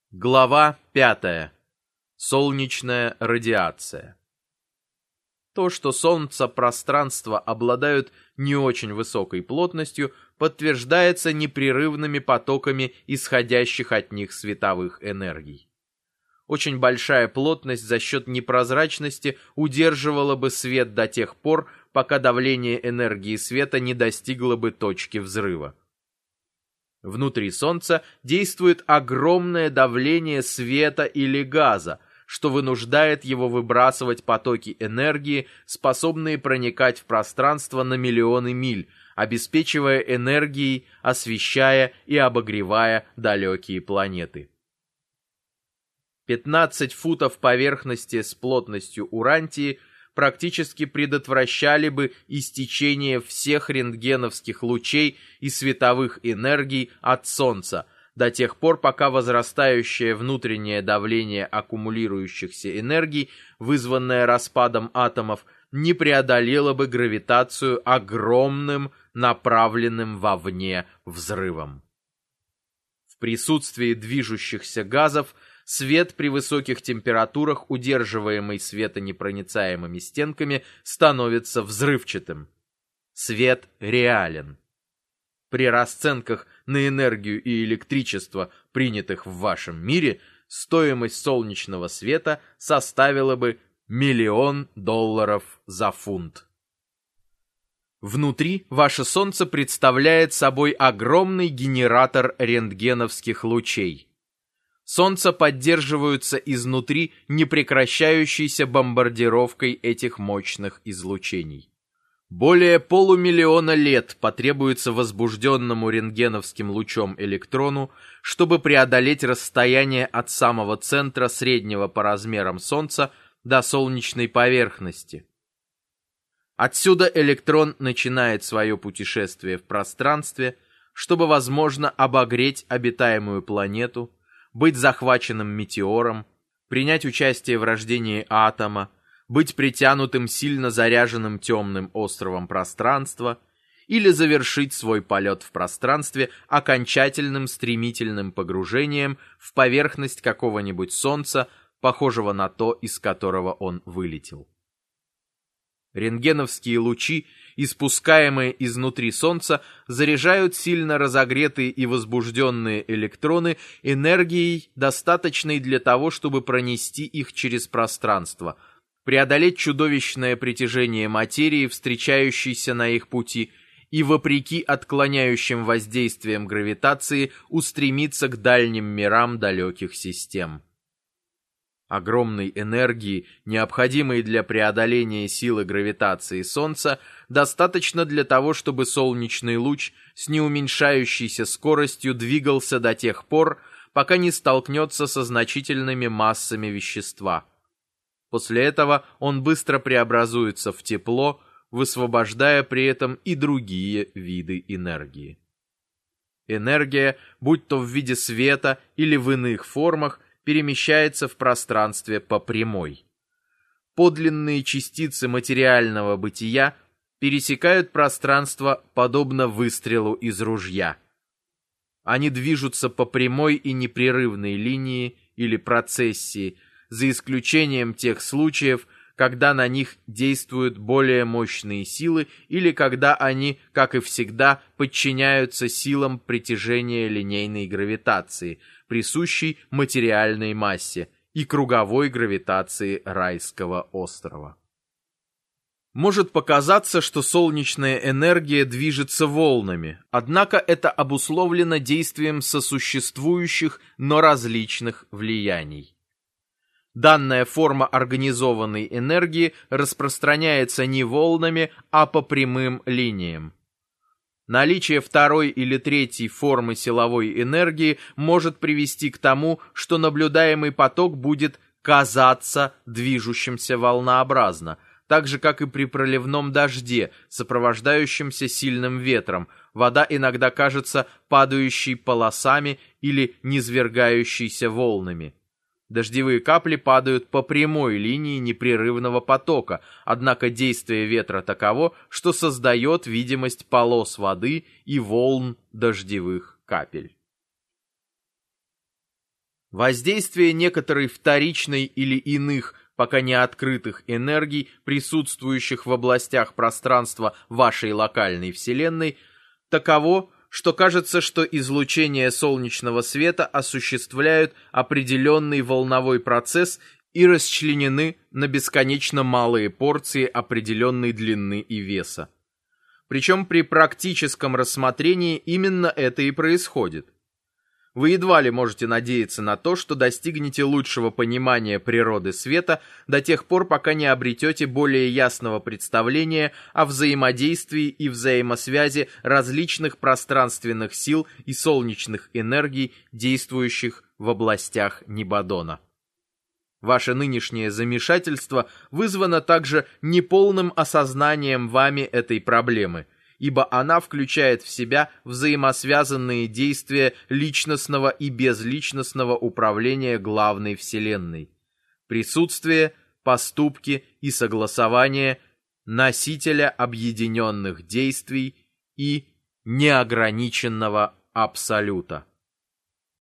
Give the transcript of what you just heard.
Глава 5. Солнечная радиация. То, что Солнце, пространство обладают не очень высокой плотностью, подтверждается непрерывными потоками исходящих от них световых энергий. Очень большая плотность за счет непрозрачности удерживала бы свет до тех пор, пока давление энергии света не достигло бы точки взрыва. Внутри Солнца действует огромное давление света или газа, что вынуждает его выбрасывать потоки энергии, способные проникать в пространство на миллионы миль, обеспечивая энергией, освещая и обогревая далекие планеты. 15 футов поверхности с плотностью урантии практически предотвращали бы истечение всех рентгеновских лучей и световых энергий от Солнца до тех пор, пока возрастающее внутреннее давление аккумулирующихся энергий, вызванное распадом атомов, не преодолело бы гравитацию огромным, направленным вовне взрывом. В присутствии движущихся газов свет при высоких температурах, удерживаемый светонепроницаемыми стенками, становится взрывчатым. Свет реален. При расценках на энергию и электричество, принятых в вашем мире, стоимость солнечного света составила бы $1 000 000 за фунт. Внутри ваше Солнце представляет собой огромный генератор рентгеновских лучей. Солнце поддерживаются изнутри непрекращающейся бомбардировкой этих мощных излучений. Более полумиллиона лет потребуется возбужденному рентгеновским лучом электрону, чтобы преодолеть расстояние от самого центра среднего по размерам Солнца до солнечной поверхности. Отсюда электрон начинает свое путешествие в пространстве, чтобы, возможно, обогреть обитаемую планету, быть захваченным метеором, принять участие в рождении атома, быть притянутым сильно заряженным темным островом пространства или завершить свой полет в пространстве окончательным стремительным погружением в поверхность какого-нибудь Солнца, похожего на то, из которого он вылетел. Рентгеновские лучи, испускаемые изнутри Солнца, заряжают сильно разогретые и возбужденные электроны энергией, достаточной для того, чтобы пронести их через пространство, преодолеть чудовищное притяжение материи, встречающейся на их пути, и, вопреки отклоняющим воздействиям гравитации, устремиться к дальним мирам далеких систем. Огромной энергии, необходимой для преодоления силы гравитации Солнца, достаточно для того, чтобы солнечный луч с неуменьшающейся скоростью двигался до тех пор, пока не столкнется со значительными массами вещества. После этого он быстро преобразуется в тепло, высвобождая при этом и другие виды энергии. Энергия, будь то в виде света или в иных формах, перемещается в пространстве по прямой. Подлинные частицы материального бытия пересекают пространство подобно выстрелу из ружья. Они движутся по прямой и непрерывной линии или процессии, за исключением тех случаев, когда на них действуют более мощные силы или когда они, как и всегда, подчиняются силам притяжения линейной гравитации, присущей материальной массе, и круговой гравитации райского острова. Может показаться, что солнечная энергия движется волнами, однако это обусловлено действием сосуществующих, но различных влияний. Данная форма организованной энергии распространяется не волнами, а по прямым линиям. Наличие второй или третьей формы силовой энергии может привести к тому, что наблюдаемый поток будет казаться движущимся волнообразно, так же, как и при проливном дожде, сопровождающемся сильным ветром. Вода иногда кажется падающей полосами или низвергающейся волнами. Дождевые капли падают по прямой линии непрерывного потока, однако действие ветра таково, что создает видимость полос воды и волн дождевых капель. Воздействие некоторой вторичной или иных, пока не открытых энергий, присутствующих в областях пространства вашей локальной Вселенной, таково, что кажется, что излучение солнечного света осуществляют определенный волновой процесс и расчленены на бесконечно малые порции определенной длины и веса. Причем при практическом рассмотрении именно это и происходит. Вы едва ли можете надеяться на то, что достигнете лучшего понимания природы света до тех пор, пока не обретете более ясного представления о взаимодействии и взаимосвязи различных пространственных сил и солнечных энергий, действующих в областях Нибадона. Ваше нынешнее замешательство вызвано также неполным осознанием вами этой проблемы, ибо она включает в себя взаимосвязанные действия личностного и безличностного управления главной Вселенной, присутствие, поступки и согласование носителя объединенных действий и неограниченного абсолюта.